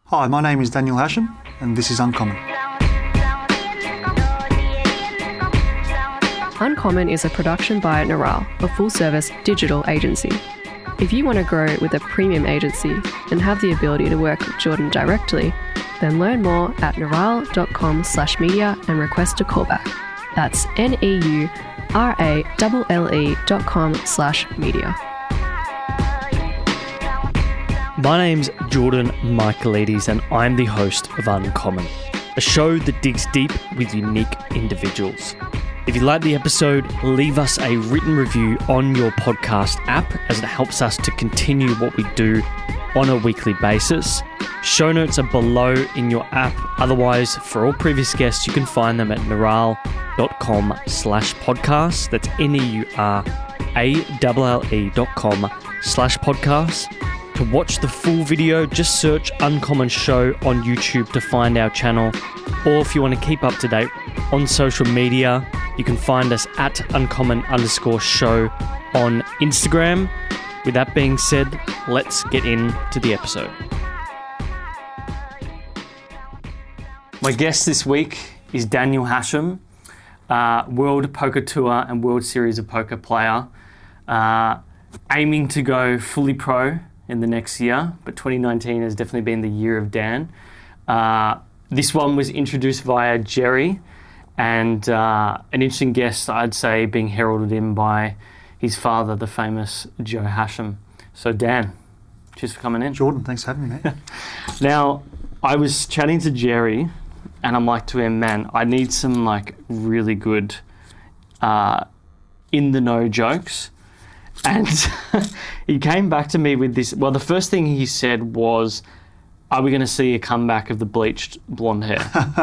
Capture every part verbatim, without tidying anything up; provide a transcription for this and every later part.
Hi, my name is Daniel Hasham, and this is Uncommon. Uncommon is a production by Neural, a full-service digital agency. If you want to grow with a premium agency and have the ability to work with Jordan directly, then learn more at neural.com slash media and request a callback. That's N-E-U-R-A-L-L-E dot com slash media. My name's Jordan Michaelides and I'm the host of Uncommon, a show that digs deep with unique individuals. If you like the episode, leave us a written review on your podcast app as it helps us to continue what we do on a weekly basis. Show notes are below in your app. Otherwise, for all previous guests, you can find them at neural.com slash podcast. That's N-E-U-R-A-L-L-E dot com slash podcast. To watch the full video, just search Uncommon Show on YouTube to find our channel. Or if you want to keep up to date on social media, you can find us at uncommon underscore show on Instagram. With that being said, let's get into the episode. My guest this week is Daniel Hasham, uh, World Poker Tour and World Series of Poker player, uh, aiming to go fully pro in the next year, but twenty nineteen has definitely been the year of Dan. Uh, this one was introduced via Jerry, and uh, an interesting guest, I'd say, being heralded in by his father, the famous Joe Hasham. So Dan, cheers for coming in. Jordan, thanks for having me, mate. Now, I was chatting to Jerry, and I'm like to him, man, I need some like really good uh, in-the-know jokes. And he came back to me with this. Well, the first thing he said was, are we going to see a comeback of the bleached blonde hair?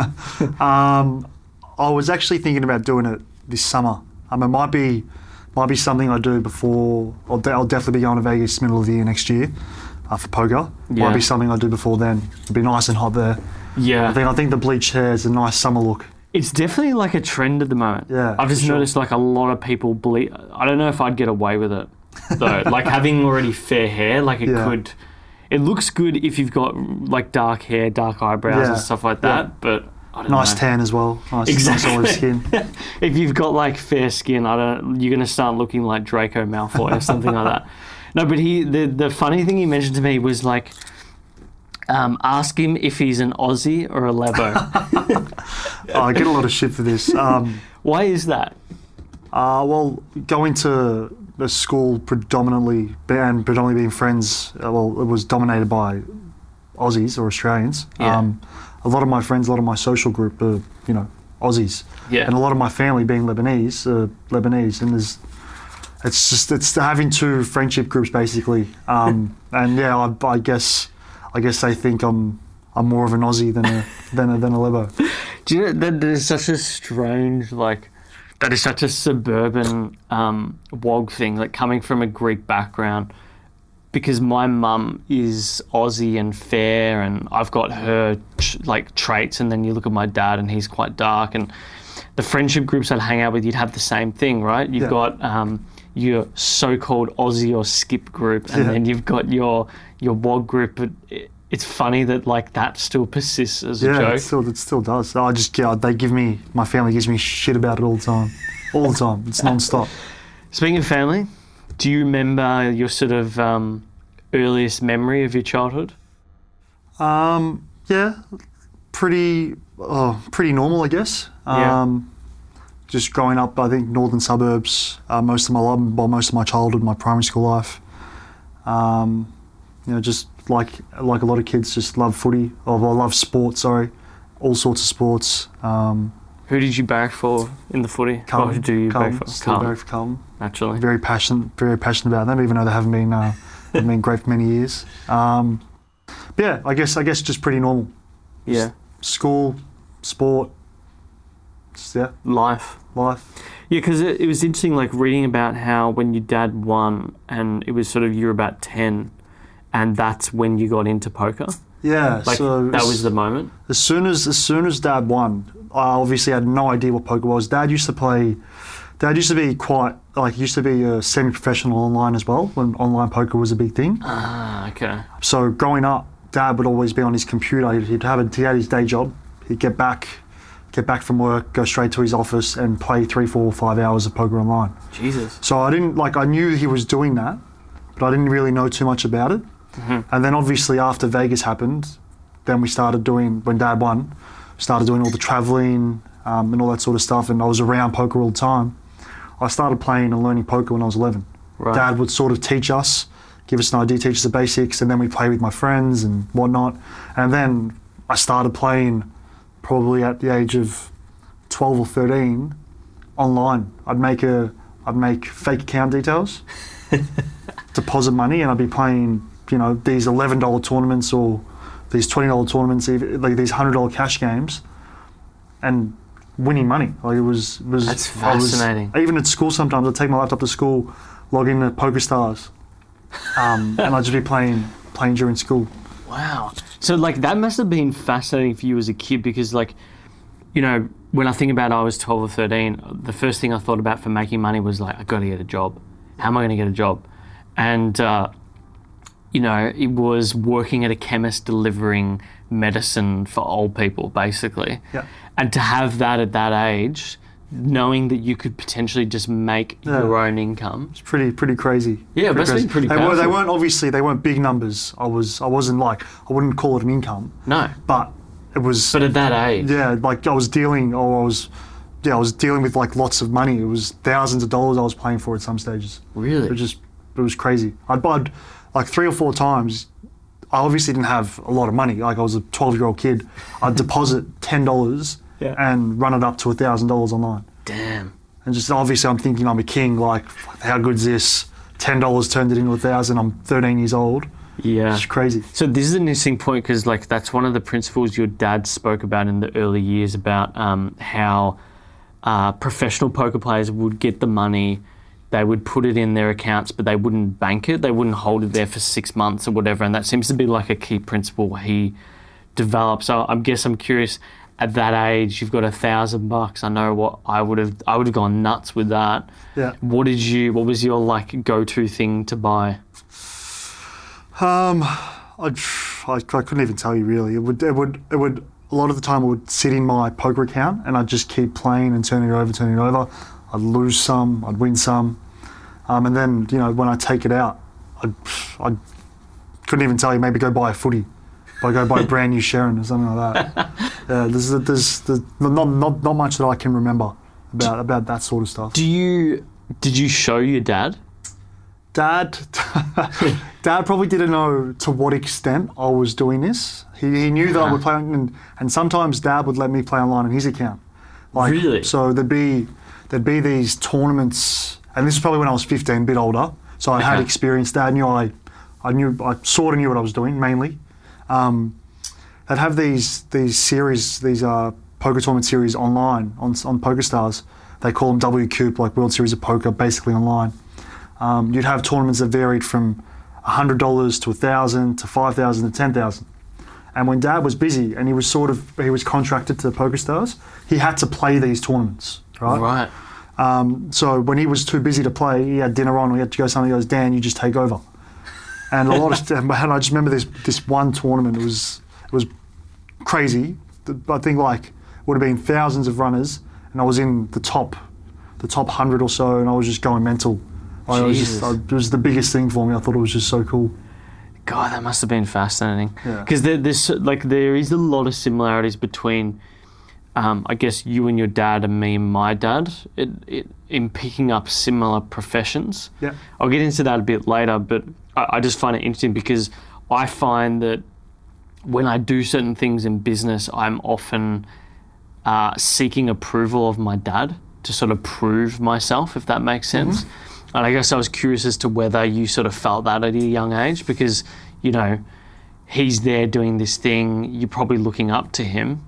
um, I was actually thinking about doing it this summer. Um, it might be might be something I do before. I'll, de- I'll definitely be going to Vegas middle of the year next year uh, for poker. Yeah. Might be something I do before then. It'll be nice and hot there. Yeah. I think, I think the bleached hair is a nice summer look. It's definitely like a trend at the moment. Yeah, I've just for sure. noticed like a lot of people ble I don't know if I'd get away with it though. Like having already fair hair, like it Yeah. could. It looks good if you've got like dark hair, dark eyebrows Yeah. and stuff like that. Yeah. But I don't Nice know. tan as well. Nice, Exactly. nice olive skin. If you've got like fair skin, I don't. You're gonna start looking like Draco Malfoy or something like that. No, but he. The the funny thing he mentioned to me was like, um, ask him if he's an Aussie or a Lebo. Oh, I get a lot of shit for this. Um, Why is that? uh, well, going to a school predominantly and predominantly being friends. Uh, well, it was dominated by Aussies or Australians. Yeah. Um, a lot of my friends, a lot of my social group are, you know, Aussies. Yeah. And a lot of my family being Lebanese, uh, Lebanese, and there's, it's just it's having two friendship groups basically. Um, and yeah, I, I guess, I guess they think I'm I'm more of an Aussie than a than a, than a Lebo. Do you know that that is such a strange like. That is such a suburban um, wog thing, like coming from a Greek background. Because my mum is Aussie and fair, and I've got her tr- like traits, and then you look at my dad, and he's quite dark. And the friendship groups I'd hang out with, you'd have the same thing, right? You've Yeah. got um, your so-called Aussie or skip group, and Yeah. then you've got your your wog group. But it, it's funny that like that still persists as a Yeah, joke. it still it still does. I just yeah, they give me my family gives me shit about it all the time, all the time. It's non-stop. Speaking of family, do you remember your sort of um, earliest memory of your childhood? Um, yeah, pretty oh, pretty normal, I guess. Yeah. Um, just growing up, I think northern suburbs. Uh, most of my life, well, most of my childhood, my primary school life. Um, you know, just like like a lot of kids, just love footy. Oh, well, I love sports. Sorry, all sorts of sports. Um, Who did you barrack for in the footy? Carlton, Or who do you Carlton, barrack for? still Carlton, barrack for Carlton. naturally. Very passionate, very passionate about them, even though they haven't been uh, haven't been great for many years. Um, but yeah, I guess I guess just pretty normal. Yeah. School, sport, just, yeah, Life. life. Yeah, because it, it was interesting, like reading about how when your dad won, and it was sort of you were about ten, and that's when you got into poker. Yeah, Like so that as, was the moment. as soon as as soon as Dad won, I obviously had no idea what poker was. Dad used to play. Dad used to be quite like used to be a semi-professional online as well when online poker was a big thing. Ah, okay. So growing up, Dad would always be on his computer. He'd, he'd have a, he had his day job. He'd get back, get back from work, go straight to his office, and play three, four, five hours of poker online. Jesus. So I didn't like. I knew he was doing that, but I didn't really know too much about it. Mm-hmm. And then obviously after Vegas happened, then we started doing, when Dad won, started doing all the traveling um, and all that sort of stuff, and I was around poker all the time. I started playing and learning poker when I was eleven. Right. Dad would sort of teach us, give us an idea, teach us the basics, and then we'd play with my friends and whatnot. And then I started playing probably at the age of twelve or thirteen online. I'd make a, I'd make fake account details, deposit money, and I'd be playing, you know, these eleven dollar tournaments or these twenty dollar tournaments, like these one hundred dollar cash games, and winning money. Like it was, it was That's fascinating. I was, even at school sometimes I'd take my laptop to school, log in to PokerStars, um, and I'd just be playing playing during school. Wow. So like that must have been fascinating for you as a kid, because like, you know, when I think about I was twelve or thirteen, the first thing I thought about for making money was like, I got to get a job. How am I going to get a job? And, uh, you know, it was working at a chemist delivering medicine for old people, basically. Yeah. And to have that at that age, knowing that you could potentially just make Yeah. your own income. It's pretty pretty crazy. Yeah, it pretty must have been pretty they, were, powerful. they weren't obviously they weren't big numbers. I was I wasn't like I wouldn't call it an income, No. but it was. But at that age. Yeah, like I was dealing, or I was, yeah, I was dealing with like lots of money. It was thousands of dollars I was playing for at some stages. Really? It was just, it was crazy. I'd, I'd like three or four times. I obviously didn't have a lot of money. Like I was a twelve-year-old kid. I'd deposit ten dollars Yeah. and run it up to a thousand dollars online. Damn. And just obviously, I'm thinking I'm a king. Like, how good's this? Ten dollars turned it into a thousand. I'm thirteen years old. Yeah. It's crazy. So this is an interesting point, because like that's one of the principles your dad spoke about in the early years about um, how uh, professional poker players would get the money, they would put it in their accounts, but they wouldn't bank it. They wouldn't hold it there for six months or whatever. And that seems to be like a key principle he developed. So I guess I'm curious, at that age, you've got a thousand bucks. I know what I would have. I would have gone nuts with that. Yeah. What did you? What was your like go-to thing to buy? Um, I'd, I, I couldn't even tell you really. It would, it would, it would. A lot of the time, it would sit in my poker account, and I'd just keep playing and turning it over, turning it over. I'd lose some, I'd win some, um, and then you know when I take it out, I'd, I couldn't even tell you. Maybe go buy a footy, I go buy a brand new Sharon or something like that. Yeah, there's, there's, there's not, not, not much that I can remember about about that sort of stuff. Do you? Did you show your dad? Dad, Dad probably didn't know to what extent I was doing this. He, he knew that I would play, and, and sometimes Dad would let me play online on his account. Like, Really? So there'd be there'd be these tournaments, and this is probably when I was fifteen, a bit older. So I had Okay. experience. Dad knew I, I knew I sort of knew what I was doing mainly. Um, they'd have these these series, these uh, poker tournament series online on on PokerStars. They call them W Coop, like World Series of Poker, basically online. Um, you'd have tournaments that varied from one hundred dollars to one thousand dollars to five thousand dollars to ten thousand dollars. And when Dad was busy and he was sort of, he was contracted to PokerStars, he had to play these tournaments, right? Right. Um, so when he was too busy to play, he had dinner on, or he had to go somewhere, he goes, Dan, you just take over. And a lot of, and I just remember this this one tournament, it was, it was crazy. I think like, would have been thousands of runners, and I was in the top, the top one hundred or so, and I was just going mental. I was just, I, it was the biggest thing for me. I thought it was just so cool. God, that must have been fascinating. Yeah. Because there, there's like there is a lot of similarities between, um, I guess, you and your dad and me and my dad it, it, in picking up similar professions. Yeah. I'll get into that a bit later, but I, I just find it interesting because I find that when I do certain things in business, I'm often uh, seeking approval of my dad to sort of prove myself, if that makes sense. Mm-hmm. And I guess I was curious as to whether you sort of felt that at a young age because, you know, he's there doing this thing, you're probably looking up to him.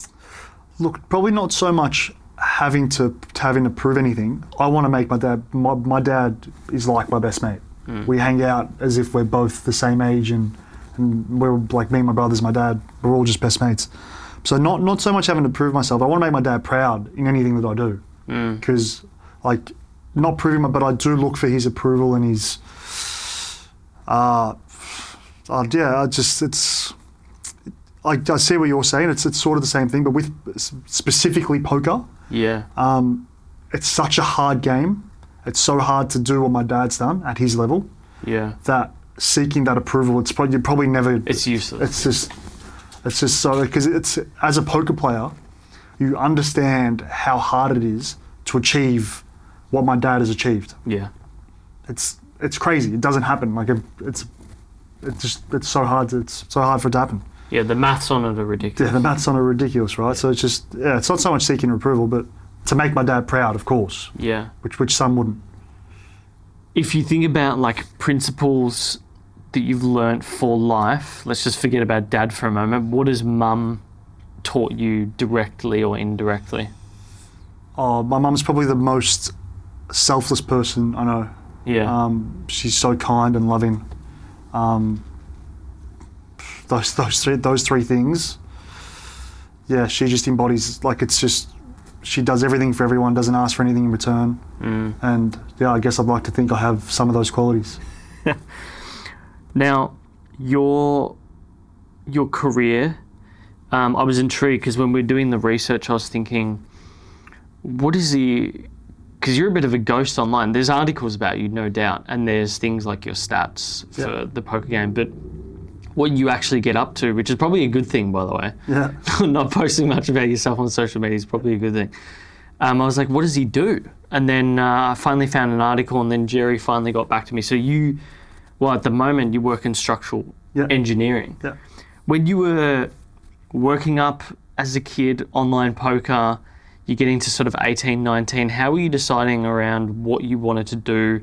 Look, probably not so much having to having to prove anything. I want to make my dad, my, my dad is like my best mate. Mm. We hang out as if we're both the same age and, and we're like me and my brothers, my dad, we're all just best mates. So not, not so much having to prove myself. I want to make my dad proud in anything that I do. Because, mm. like, not proving, but I do look for his approval and his, uh, uh, yeah, I just it's. I, I see what you're saying. It's it's sort of the same thing, but with specifically poker. Yeah. Um, it's such a hard game. It's so hard to do what my dad's done at his level. Yeah. That seeking that approval, it's probably you probably never. It's useless. It's just, it's just so because it's as a poker player, you understand how hard it is to achieve what my dad has achieved. Yeah. It's it's crazy. It doesn't happen. Like it, it's it's just it's so hard. To, it's so hard for it to happen. Yeah, the maths on it are ridiculous. Yeah, the maths on it are ridiculous, right? So it's just yeah, it's not so much seeking approval, but to make my dad proud, of course. Yeah. Which which some wouldn't. If you think about like principles that you've learnt for life, let's just forget about dad for a moment. What has mum taught you directly or indirectly? Oh, my mum's probably the most selfless person I know. Yeah. Um, she's so kind and loving. Um, those those three those three things. Yeah, she just embodies like it's just she does everything for everyone, doesn't ask for anything in return. Mm. And yeah, I guess I'd like to think I have some of those qualities. Now, your your career, um, I was intrigued because when we were doing the research, I was thinking, what is the... Because you're a bit of a ghost online. There's articles about you, no doubt, and there's things like your stats for Yeah. the poker game, but what you actually get up to, which is probably a good thing, by the way. Yeah. Not posting much about yourself on social media is probably a good thing. Um, I was like, what does he do? And then uh, I finally found an article, and then Jerry finally got back to me. So you, well, at the moment, you work in structural Yeah. engineering. Yeah. When you were working up as a kid, online poker, you're getting to sort of eighteen, nineteen, how were you deciding around what you wanted to do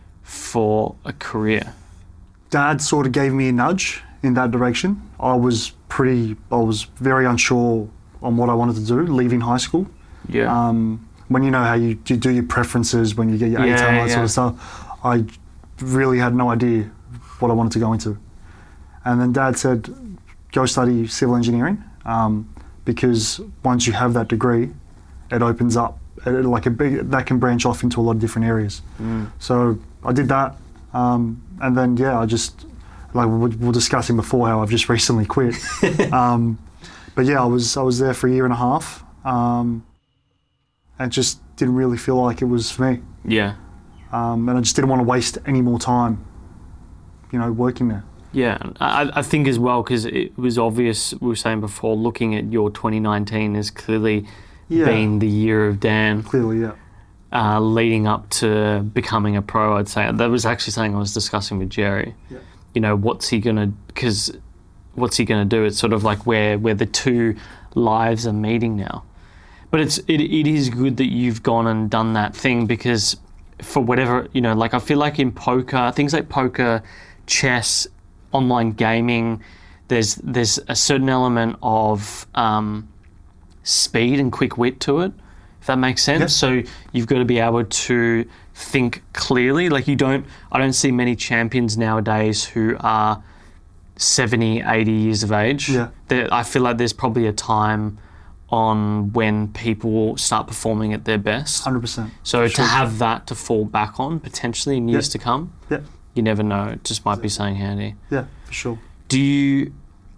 for a career? Dad sort of gave me a nudge in that direction. I was pretty, I was very unsure on what I wanted to do leaving high school. Yeah. Um, when you know how you, you do your preferences when you get your Yeah, eighteen, all that yeah. sort of stuff, I really had no idea what I wanted to go into. And then Dad said, go study civil engineering um, because once you have that degree, it opens up, it, like a big, that can branch off into a lot of different areas. Mm. So I did that. Um, and then, yeah, I just, like we we were discussing before how I've just recently quit. um, but yeah, I was I was there for a year and a half um, and just didn't really feel like it was for me. Yeah. Um, and I just didn't want to waste any more time, you know, working there. Yeah, I, I think as well, because it was obvious, we were saying before, looking at your twenty nineteen as clearly Yeah. being the year of Dan, Clearly, yeah. uh, leading up to becoming a pro, I'd say. That was actually something I was discussing with Jerry. Yeah. You know, what's he going to, because what's he going to do? It's sort of like where, where the two lives are meeting now. But it's it, it is good that you've gone and done that thing because for whatever, you know, like I feel like in poker, things like poker, chess, online gaming, there's there's a certain element of um, speed and quick wit to it, if that makes sense. Yep. So you've got to be able to think clearly. Like you don't, I don't see many champions nowadays who are seventy, eighty years of age. Yeah. There, I feel like there's probably a time on when people will start performing at their best. one hundred percent. So Sure. to have that to fall back on potentially in years Yep. to come, Yeah, you never know. It just might be something handy. yeah, for sure. Do you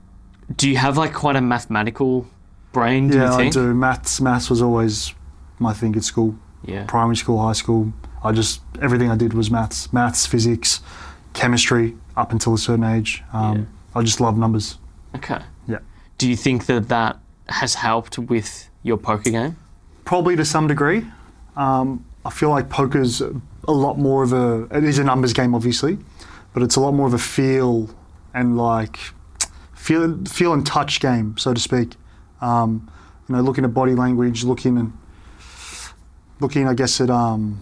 do you have like quite a mathematical brain? Do yeah, you think? I do. Maths, maths was always my thing at school. Yeah. Primary school, high school. I just, everything I did was maths. Maths, physics, chemistry, up until a certain age. Um, I just love numbers. Okay. Yeah. Do you think that that has helped with your poker game? Probably to some degree. Um, I feel like poker's a lot more of a, it is a numbers game obviously, but it's a lot more of a feel and like, feel, feel and touch game, so to speak. Um, you know, looking at body language, looking and, looking I guess at um,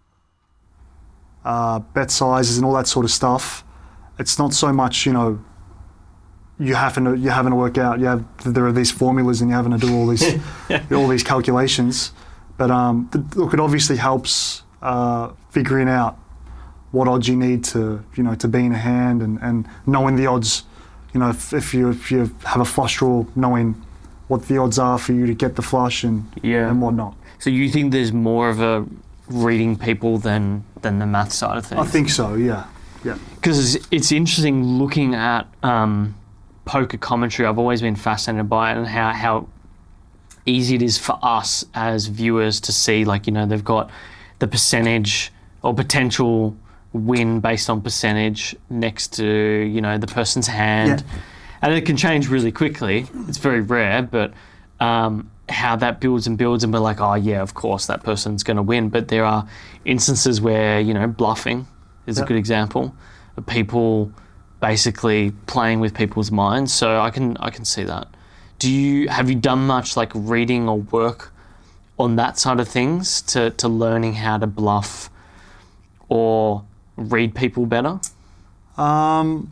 uh, bet sizes and all that sort of stuff. It's not so much, you know, you having to you're having to work out. You have there are these formulas and you're having to do all these all these calculations. But um, th- look, it obviously helps uh, figuring out what odds you need to you know to be in a hand and, and knowing the odds. You know, if, if you if you have a flush draw, knowing what the odds are for you to get the flush and Yeah. and whatnot. So you think there's more of a reading people than than the math side of things? I think so. Yeah. Yeah. Because it's interesting looking at um, poker commentary. I've always been fascinated by it and how, how easy it is for us as viewers to see, like, you know, they've got the percentage or potential win based on percentage next to, you know, the person's hand. Yeah. And it can change really quickly. It's very rare, but um, how that builds and builds and we're like, oh, yeah, of course, that person's going to win. But there are instances where, you know, bluffing is Yeah. a good example of people basically playing with people's minds. So I can I can see that. Do you have you done much like reading or work on that side of things to, to learning how to bluff or read people better? Um,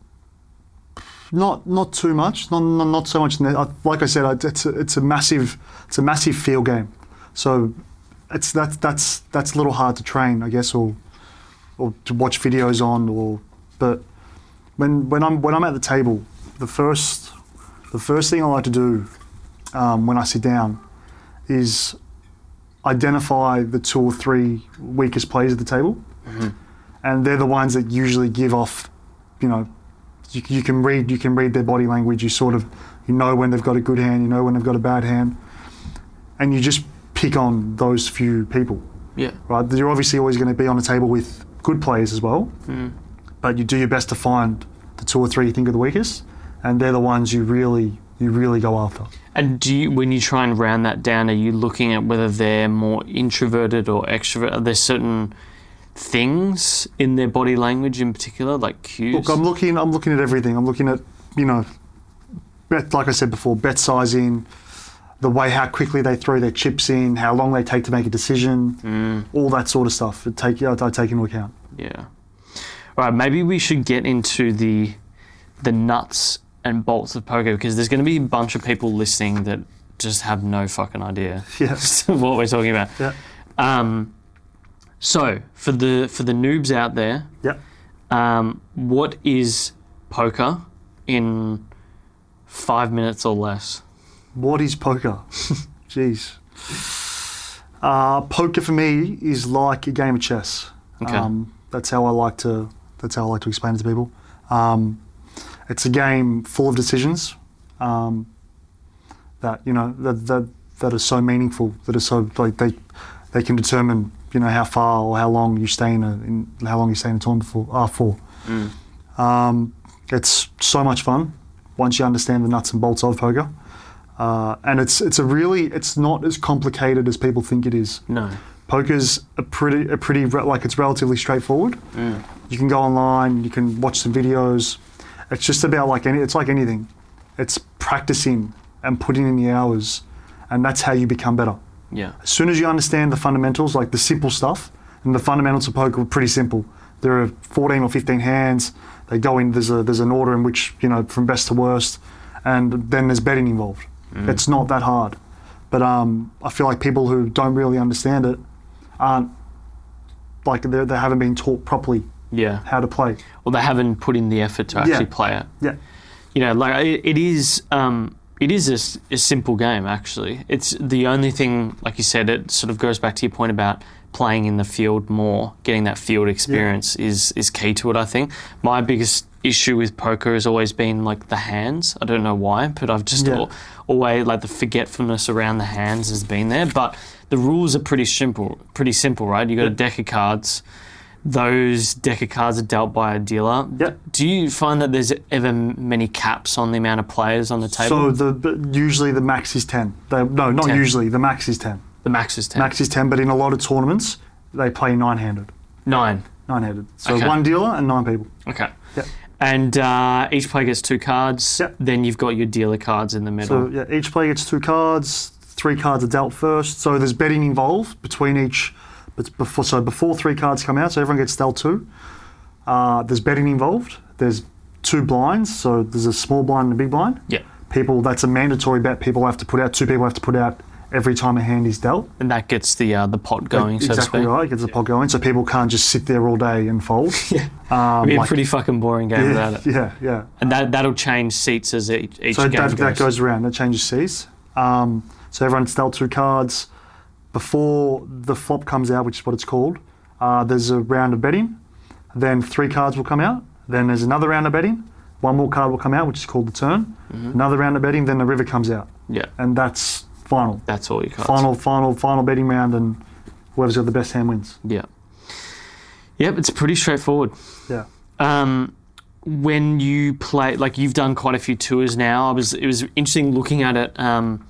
not not too much. Not not, not so much. Like I said, it's a, it's a massive it's a massive field game. So it's that's that's that's a little hard to train, I guess, or or to watch videos on. Or but when when I'm when I'm at the table, the first the first thing I like to do um, when I sit down is identify the two or three weakest players at the table. Mm-hmm. And they're the ones that usually give off, you know, you, you can read you can read their body language. You sort of, you know when they've got a good hand, you know when they've got a bad hand, and you just pick on those few people. Yeah. Right. You're obviously always going to be on a table with good players as well, Mm. but you do your best to find the two or three you think are the weakest, and they're the ones you really you really go after. And do you, when you try and round that down, are you looking at whether they're more introverted or extrovert? Are there certain things in their body language in particular, like cues? Look, I'm looking. I'm looking at everything. I'm looking at, you know, bet, like I said before, bet sizing, the way how quickly they throw their chips in, how long they take to make a decision, Mm. all that sort of stuff. It take I, I take into account. Yeah. All right, maybe we should get into the the nuts and bolts of poker, because there's going to be a bunch of people listening that just have no fucking idea Yeah. what we're talking about. Yeah. Um, so for the for the noobs out there, Yeah. um, what is poker in five minutes or less? What is poker? Jeez. Uh, poker for me is like a game of chess. Okay. Um, that's how I like to. That's how I like to explain it to people. Um, it's a game full of decisions um, that you know that, that that are so meaningful. That are so like they they can determine you know how far or how long you stay in a in how long you stay in a tournament for. Uh, for. Mm. Um, it's so much fun once you understand the nuts and bolts of poker. Uh, and it's it's a really it's not as complicated as people think it is. No. Poker's a pretty a pretty re- like it's relatively straightforward. Mm. You can go online, you can watch some videos. It's just about like any it's like anything. It's practicing and putting in the hours, and that's how you become better. Yeah. As soon as you understand the fundamentals, like the simple stuff, and the fundamentals of poker are pretty simple. There are fourteen or fifteen hands. They go in. There's a there's an order in which you know from best to worst, and then there's betting involved. Mm. It's not that hard, but um, I feel like people who don't really understand it aren't like they they haven't been taught properly Yeah. how to play. Well, they haven't put in the effort to actually Yeah. play it. Yeah, You know, like it, it is. Um, it is a, s- a simple game. Actually, it's the only thing. Like you said, it sort of goes back to your point about playing in the field more, getting that field experience is is key to it. I think my biggest issue with poker has always been like the hands. I don't know why, but I've just Yeah. al- always like the forgetfulness around the hands has been there. But the rules are pretty simple. Pretty simple, right? You got a deck of cards. Those deck of cards are dealt by a dealer. Yep. Do you find that there's ever many caps on the amount of players on the table? so the but usually the max is ten. They, no, not ten. usually. The max is ten. the max is ten. Max is ten, but in a lot of tournaments they play nine-handed. Nine. Nine-handed. So Okay. one dealer and nine people. Okay. Yep. And uh, each player gets two cards. Yep. Then you've got your dealer cards in the middle. So yeah, each player gets two cards. Three cards are dealt first. So there's betting involved between each. But before, so before three cards come out, so everyone gets dealt two. Uh, there's betting involved. There's two blinds. So there's a small blind and a big blind. Yeah. People, that's a mandatory bet. People have to put out. Two people have to put out every time a hand is dealt. And that gets the uh, the pot going, so to exactly speak. right. Gets the pot going. So people can't just sit there all day and fold. Yeah. Um, It'd be a like- pretty fucking boring game yeah, without it. yeah, yeah. And that, that'll change seats as each, each So game that, goes. that goes around. That changes seas. Um, so everyone's dealt two cards. Before the flop comes out, which is what it's called, uh, there's a round of betting. then three cards will come out. Then there's another round of betting. One more card will come out, which is called the turn. Mm-hmm. Another round of betting, then the river comes out. Yeah. And that's final. That's all your cards. Final, final, final betting round, and whoever's got the best hand wins. Yeah. Yep, it's pretty straightforward. Yeah. Um, when you play, like you've done quite a few tours now, I was it was interesting looking at it. Um,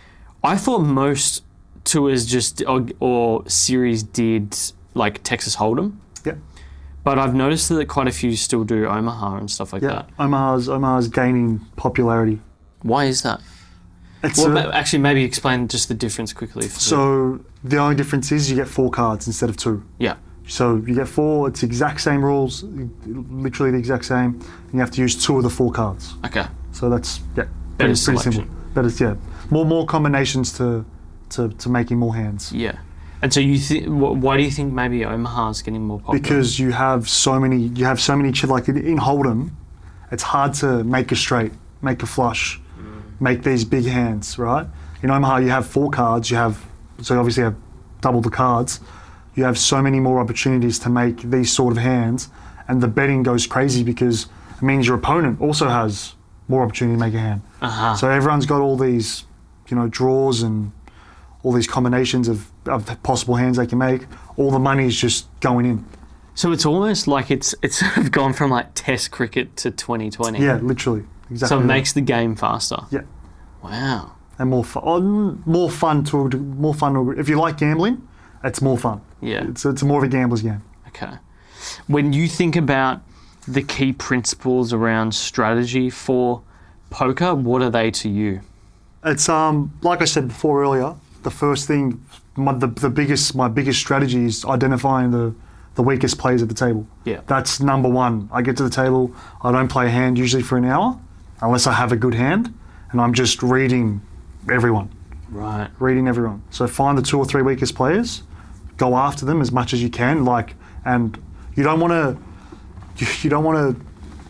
I thought most tours just or, or series did like Texas Hold'em. Yeah. But I've noticed that quite a few still do Omaha and stuff like yeah. that. Omaha's Omaha's gaining popularity. Why is that? It's well, a, ma- actually, maybe explain just the difference quickly. For so the only difference is you get four cards instead of two. Yeah. So you get four. It's the exact same rules, literally the exact same. And you have to use two of the four cards. Okay. So that's yeah, Better pretty, pretty selection. simple. Better, yeah, more more combinations to to to making more hands. Yeah. And so you think? Why do you think maybe Omaha's getting more popular? Because you have so many. You have so many. ch- Like in Hold'em, it's hard to make a straight, make a flush, mm. make these big hands. Right. In Omaha, you have four cards. You have so you obviously have double the cards. You have so many more opportunities to make these sort of hands, and the betting goes crazy because it means your opponent also has more opportunity to make a hand. Uh-huh. So everyone's got all these, you know, draws and all these combinations of, of possible hands they can make. All the money's just going in. So it's almost like it's it's sort of gone from like Test cricket to twenty twenty. Yeah, literally, exactly. So it right. makes the game faster. Yeah, Wow. and more fun. Oh, more fun to more fun. To, if you like gambling, it's more fun. Yeah. It's it's more of a gambler's game. Okay. When you think about the key principles around strategy for poker, what are they to you? It's um like I said before earlier. The first thing, my, the the biggest my biggest strategy is identifying the the weakest players at the table. Yeah. That's number one. I get to the table. I don't play a hand usually for an hour, unless I have a good hand, and I'm just reading everyone. Right. Reading everyone. So find the two or three weakest players, go after them as much as you can. Like, and you don't want to, you, you don't want to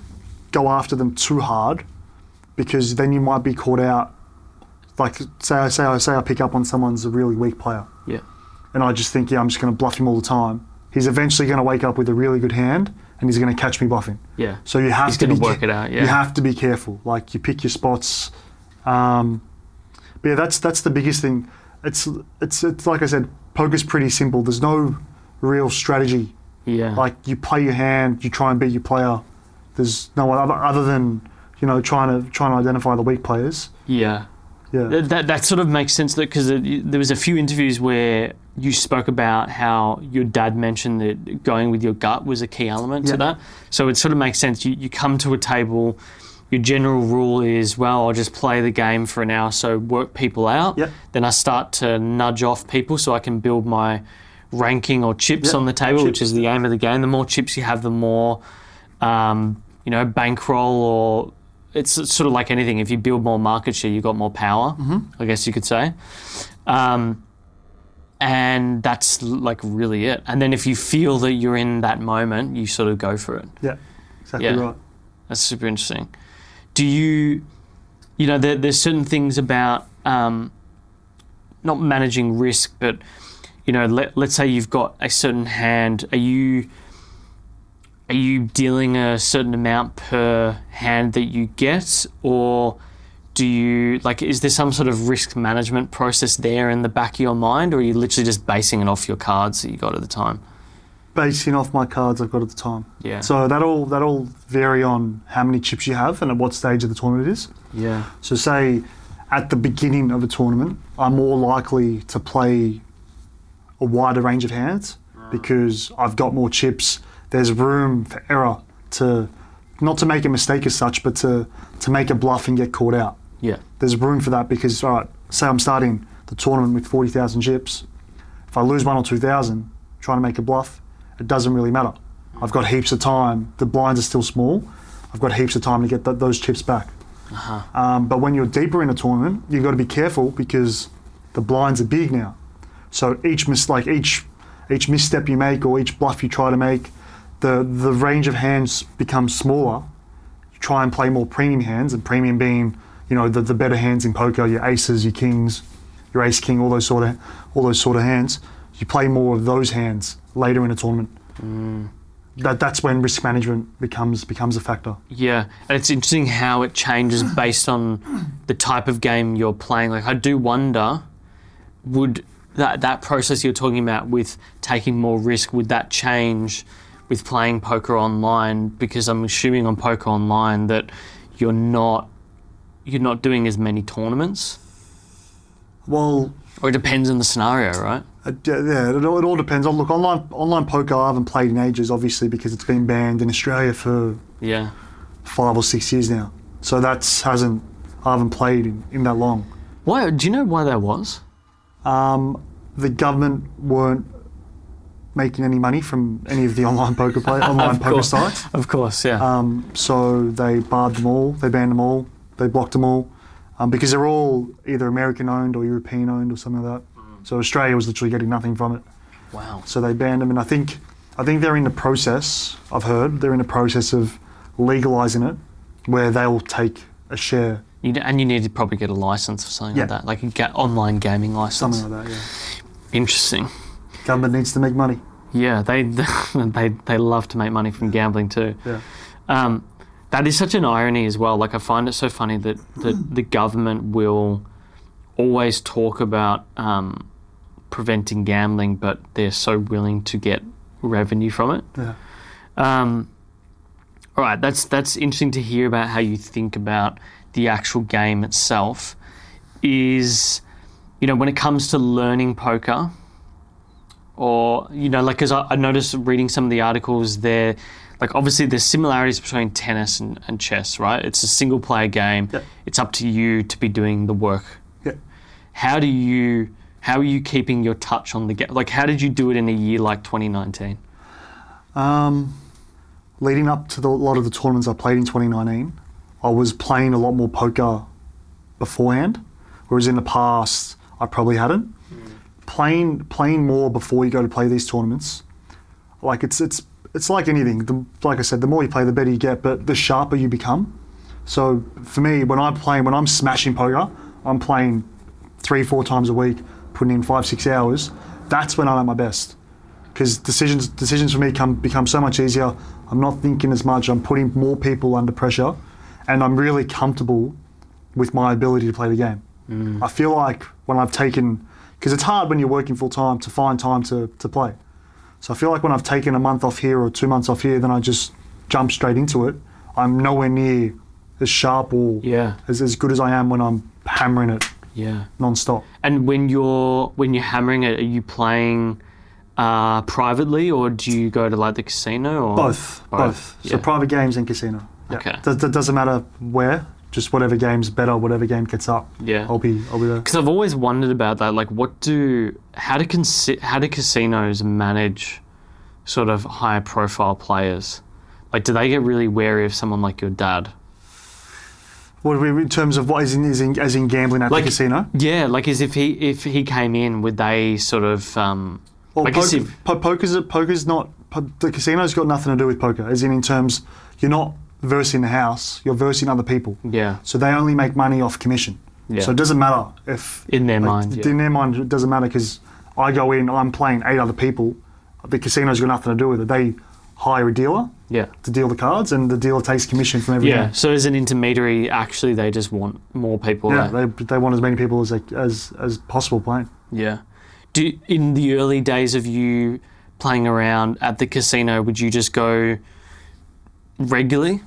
go after them too hard, because then you might be caught out. Like, say I say I say I pick up on someone's a really weak player, Yeah. and I just think, yeah, I'm just going to bluff him all the time. He's eventually going to wake up with a really good hand, and he's going to catch me bluffing. Yeah. So you have He's to gonna be work it out, yeah. You have to be careful. Like, you pick your spots. Um, but yeah, that's that's the biggest thing. It's it's it's like I said, poker's pretty simple. There's no real strategy. Yeah. Like, you play your hand, you try and beat your player. There's no other other than, you know, trying to trying to identify the weak players. Yeah. Yeah. That, that, that sort of makes sense because there was a few interviews where you spoke about how your dad mentioned that going with your gut was a key element Yeah. to that. So it sort of makes sense. You, you come to a table, your general rule is, well, I'll just play the game for an hour, so work people out. Yep. Then I start to nudge off people so I can build my ranking or chips Yep. on the table, Chips. which is the aim of the game. The more chips you have, the more, um, you know, bankroll, or it's sort of like anything. If you build more market share, you've got more power, mm-hmm. I guess you could say. Um, and that's like really it. And then if you feel that you're in that moment, you sort of go for it. Yeah, exactly Yeah. right. That's super interesting. Do you, you know, there, there's certain things about um, not managing risk, but, you know, let, let's say you've got a certain hand. Are you are you dealing a certain amount per hand that you get, or do you, like, is there some sort of risk management process there in the back of your mind, or are you literally just basing it off your cards that you got at the time? Basing off my cards I've got at the time. Yeah. So that'll that'll vary on how many chips you have and at what stage of the tournament it is. Yeah. So say at the beginning of a tournament, I'm more likely to play a wider range of hands because I've got more chips. There's room for error, to not to make a mistake as such, but to, to make a bluff and get caught out. Yeah. There's room for that because, all right, say I'm starting the tournament with forty thousand chips. If I lose one or two thousand trying to make a bluff, it doesn't really matter. I've got heaps of time. The blinds are still small. I've got heaps of time to get th- those chips back. Uh-huh. Um, but when you're deeper in a tournament, you've got to be careful because the blinds are big now. So each mis- like each each misstep you make or each bluff you try to make, the the range of hands becomes smaller. You try and play more premium hands, and premium being, you know, the, the better hands in poker, your aces, your kings, your ace king, all those sort of all those sort of hands. You play more of those hands later in a tournament. Mm. that that's when risk management becomes becomes a factor. Yeah, and it's interesting how it changes based on the type of game you're playing. Like, I do wonder, would that that process you're talking about with taking more risk, would that change with playing poker online? Because I'm assuming on poker online that you're not you're not doing as many tournaments. Well, or it depends on the scenario, right? Uh, yeah, it all, it all depends. Oh, look, online online poker I haven't played in ages, obviously, because it's been banned in Australia for yeah five or six years now. So that's hasn't I haven't played in, in that long. Why? Do you know why that was? Um, the government weren't making any money from any of the online poker play online poker course. sites. Of course, yeah. Um, so they barred them all. They banned them all. They blocked them all um, because they're all either American owned or European owned or something like that. So Australia was literally getting nothing from it. Wow. So they banned them, and I think I think they're in the process. I've heard they're in the process of legalising it, where they'll take a share. You d- and you need to probably get a license or something Yeah. like that, like a ga- online gaming license. Something like that. Yeah. Interesting. Government needs to make money. Yeah, they they they love to make money from gambling too. Yeah. Um, that is such an irony as well. Like, I find it so funny that that the government will always talk about um, preventing gambling, but they're so willing to get revenue from it. Yeah. Um, all right, that's that's interesting to hear about how you think about the actual game itself. Is, you know, when it comes to learning poker, or, you know, like, because I, I noticed reading some of the articles there, like, obviously there's similarities between tennis and, and chess, right? It's a single player game. Yep. It's up to you to be doing the work. Yeah. How do you, how are you keeping your touch on the game? Like, how did you do it in a year like twenty nineteen? Um, leading up to the, a lot of the tournaments I played in twenty nineteen, I was playing a lot more poker beforehand, whereas in the past I probably hadn't. Mm. Playing playing more before you go to play these tournaments, like it's it's it's like anything. The, like I said, the more you play, the better you get, but the sharper you become. So for me, when I'm playing, when I'm smashing poker, I'm playing three, four times a week, putting in five, six hours. That's when I'm at my best, because decisions decisions for me come become so much easier. I'm not thinking as much. I'm putting more people under pressure, and I'm really comfortable with my ability to play the game. Mm. I feel like when I've taken, because it's hard when you're working full time to find time to, to play. So I feel like when I've taken a month off here or two months off here, then I just jump straight into it. I'm nowhere near as sharp or yeah. as, as good as I am when I'm hammering it yeah. non-stop. And when you're when you're hammering it, are you playing uh, privately, or do you go to like the casino? Or? Both, both. both. Yeah. So private games and casino. Yeah. Okay. Does, doesn't matter where. Just whatever game's better, whatever game gets up. Yeah. I'll be, I'll be there. Because I've always wondered about that. Like, what do how do consi- how do casinos manage sort of high profile players? Like, do they get really wary of someone like your dad? What we in terms of what is in, is in as in gambling at like, the casino? Yeah, like as if he if he came in, would they sort of um well, like poker, if, po- poker's poker's not po- the casino's got nothing to do with poker. As in in terms you're not versing the house, you're versing other people. Yeah. So they only make money off commission. Yeah. So it doesn't matter if in their like, mind. Yeah. In their mind, it doesn't matter because I go in, I'm playing eight other people. The casino's got nothing to do with it. They hire a dealer Yeah. to deal the cards, and the dealer takes commission from every Yeah. game. So as an intermediary, actually, they just want more people. Yeah, like, they they want as many people as they, as as possible playing. Yeah. Do in the early days of you playing around at the casino, would you just go regularly?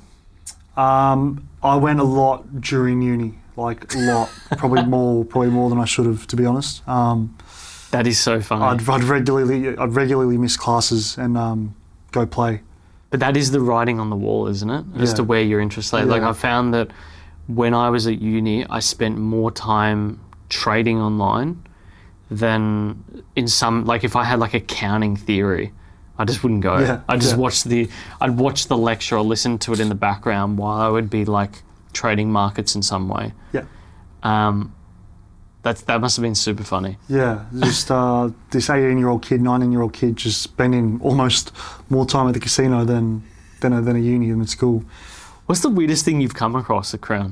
Um, I went a lot during uni, like a lot, probably more, probably more than I should have, to be honest. Um, That is so funny. I'd, I'd regularly, I'd regularly miss classes and um, go play. But that is the writing on the wall, isn't it? As Yeah. to where your interest lay. Yeah. Like, I found that when I was at uni, I spent more time trading online than in some, like if I had like accounting theory, I just wouldn't go. Yeah, I'd just yeah. watch the, I'd watch the lecture or listen to it in the background while I would be like trading markets in some way. Yeah. Um, that's, that must have been super funny. Yeah, just uh, this eighteen-year-old kid, nineteen-year-old kid, just spending almost more time at the casino than than a, than a uni and at school. What's the weirdest thing you've come across at Crown?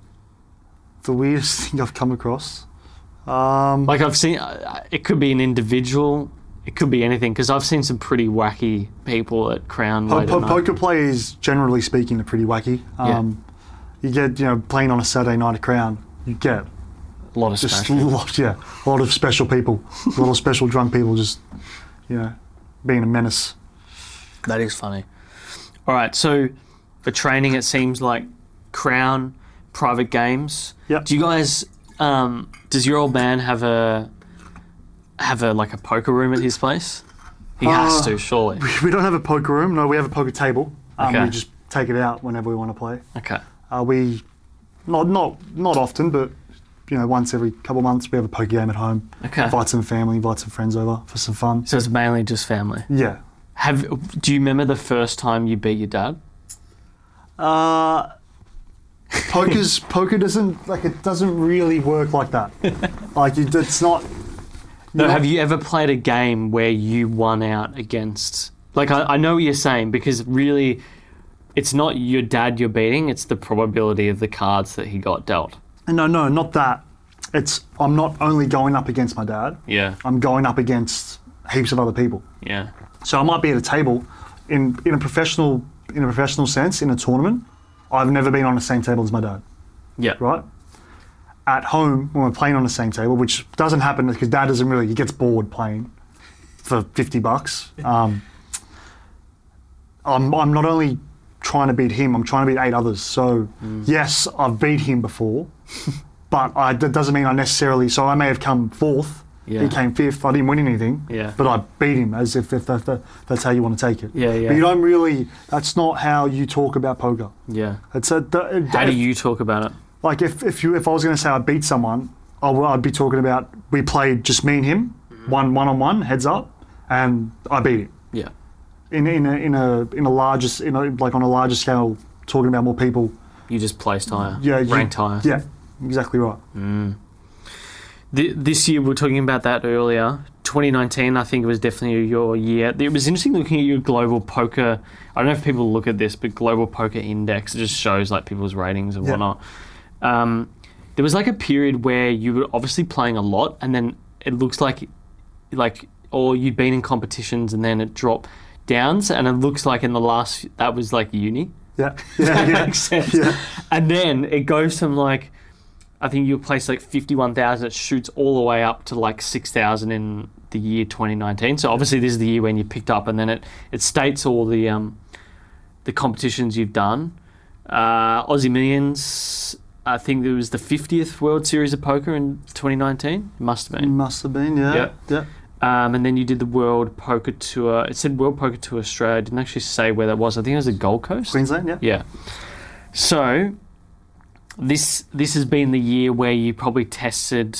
The weirdest thing I've come across. Um, Like I've seen, uh, it could be an individual it could be anything because I've seen some pretty wacky people at Crown. Po- late po- at night. poker play is, generally speaking, are pretty wacky. Um, You get, you know, playing on a Saturday night at Crown, you get A lot of just smash. a lot, yeah, a lot of special people, a lot of special drunk people just, you know, being a menace. That is funny. All right, so for training, it seems like Crown, private games. Yep. Do you guys? Um, does your old man have a have a like a poker room at his place? He has Uh, to, surely. We don't have a poker room. No, we have a poker table. Um, Okay. We just take it out whenever we want to play. Okay. Uh, we, not not not often, but you know, once every couple of months, we have a poker game at home. Okay. Invite some family, invite some friends over for some fun. So it's mainly just family. Yeah. Have Do you remember the first time you beat your dad? Uh, poker's poker doesn't like it doesn't really work like that. Like you, it's not. No, you're have not- you ever played a game where you won out against? Like, I, I know what you're saying because really, it's not your dad you're beating; it's the probability of the cards that he got dealt. No, no, not that. It's I'm not only going up against my dad. Yeah, I'm going up against heaps of other people. yeah, So I might be at a table in in a professional in a professional sense in a tournament. I've never been on the same table as my dad. yeah. Right? At home, when we're playing on the same table, which doesn't happen because Dad doesn't really, he gets bored playing for fifty bucks. Um, I'm, I'm not only trying to beat him, I'm trying to beat eight others. So, yes, I've beat him before, but I, that doesn't mean I necessarily, so I may have come fourth, Yeah. he came fifth, I didn't win anything, Yeah. but I beat him as if, if that, that, that's how you want to take it. Yeah, yeah. But you don't really, that's not how you talk about poker. Yeah. It's a, the, How do you talk about it? like if, if you if I was going to say I beat someone, I would, I'd be talking about we played just me and him, one one on one, heads up, and I beat him. Yeah. In in a in a in a larger in a, like on a larger scale, talking about more people. You just placed higher. Yeah, you- Ranked higher. Yeah, exactly right. Th- This year, we were talking about that earlier. twenty nineteen, I think it was definitely your year. It was interesting looking at your global poker. I don't know if people look at this, but global poker index, it just shows like people's ratings and Yeah. whatnot. Um, there was like a period where you were obviously playing a lot, and then it looks like, like, or you'd been in competitions, and then it dropped down. And it looks like in the last, that was like uni. Yeah, yeah, That yeah. makes sense. Yeah. And then it goes from like, I think you placed like fifty-one thousand, it shoots all the way up to like six thousand in the year twenty nineteen. So obviously this is the year when you picked up, and then it, it states all the um, the competitions you've done. Uh, Aussie Millions, I think it was the fiftieth World Series of Poker in twenty nineteen. It must have been. Must have been. Yeah, Yeah. yeah. Um, and then you did the World Poker Tour. It said World Poker Tour Australia. It didn't actually say where that was. I think it was the Gold Coast. Queensland. Yeah. Yeah. So this this has been the year where you probably tested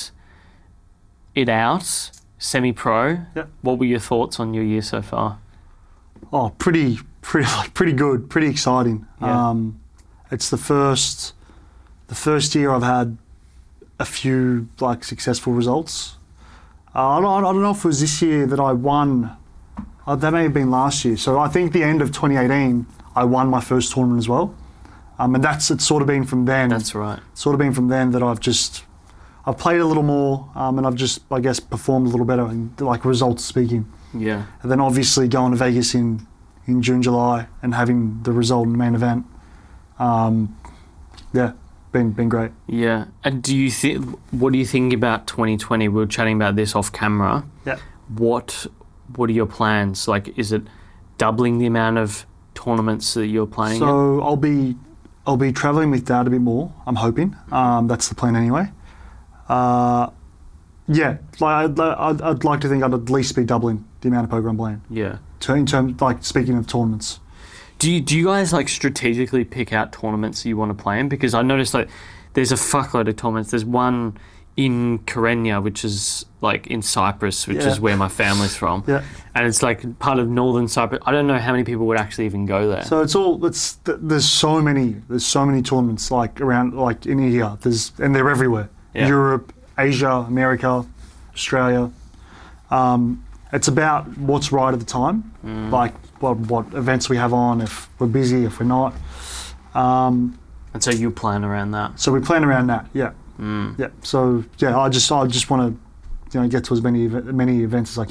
it out, semi-pro. Yeah. What were your thoughts on your year so far? Oh, pretty, pretty, pretty good. Pretty exciting. Yeah. Um, it's the first, the first year I've had a few like successful results. Uh, I, don't, I don't know if it was this year that I won. Uh, that may have been last year. So I think the end of twenty eighteen, I won my first tournament as well. Um, and that's it's sort of been from then. That's right. Sort of been from then that I've just, I've played a little more, um, and I've just, I guess, performed a little better, in, like results speaking. Yeah. And then obviously going to Vegas in, in June, July, and having the result in the main event. Um, yeah, been been great. Yeah. And do you think? What do you think about twenty twenty? We were chatting about this off camera. Yeah. What What are your plans? Like, is it doubling the amount of tournaments that you're playing? at? So I'll be I'll be traveling with Dad a bit more. I'm hoping. Um, that's the plan anyway. Uh, yeah, like I'd, I'd, I'd like to think I'd at least be doubling the amount of poker I'm playing. Yeah. To, in terms, like speaking of tournaments. Do you, do you guys like strategically pick out tournaments that you want to play in? Because I noticed like there's a fuckload of tournaments. There's one in Kyrenia, which is like in Cyprus, which Yeah. is where my family's from. Yeah. And it's like part of northern Cyprus. I don't know how many people would actually even go there. So it's all it's th- there's so many there's so many tournaments like around like in here. There's and they're everywhere. Yeah. Europe, Asia, America, Australia. Um, it's about what's right at the time, Mm. like what what events we have on, if we're busy, if we're not. Um, and so you plan around that. so we plan around that. Yeah, Mm. yeah. So yeah, I just I just want to you know get to as many ev- many events as I can.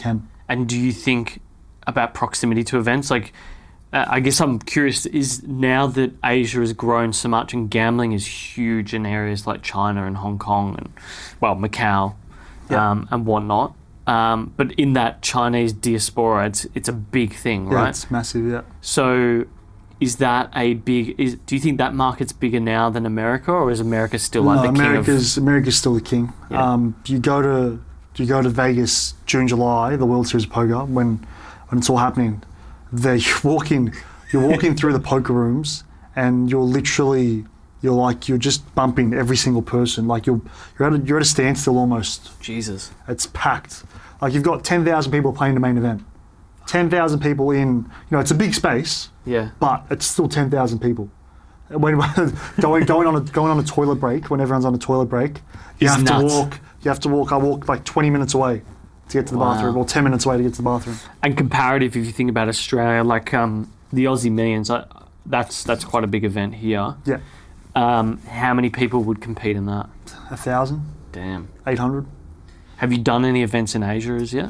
And do you think about proximity to events? Like, uh, I guess I'm curious, is now that Asia has grown so much and gambling is huge in areas like China and Hong Kong and, well, Macau Yeah. um, and whatnot, um, but in that Chinese diaspora, it's, it's a big thing, Yeah, right? it's massive, yeah. So is that a big, is, do you think that market's bigger now than America, or is America still like no, the king America's, of... America's still the king. Yeah. Um, you go to you go to Vegas June, July, the World Series of Poker, when when it's all happening. There you're walking you're walking through the poker rooms, and you're literally you're like you're just bumping every single person. Like you're you're at a, you're at a standstill almost. Jesus. It's packed. Like you've got ten thousand people playing the main event. ten thousand people in, you know, it's a big space, Yeah. but it's still ten thousand people. When going going on a going on a toilet break, when everyone's on a toilet break, you Is have nuts. to walk. You have to walk. I walk like twenty minutes away to get to the Wow. bathroom, or ten minutes away to get to the bathroom. And comparative, if you think about Australia, like um, the Aussie Millions, uh, that's that's quite a big event here. Yeah, Um, how many people would compete in that? a thousand, Damn. eight hundred. Have you done any events in Asia as yet?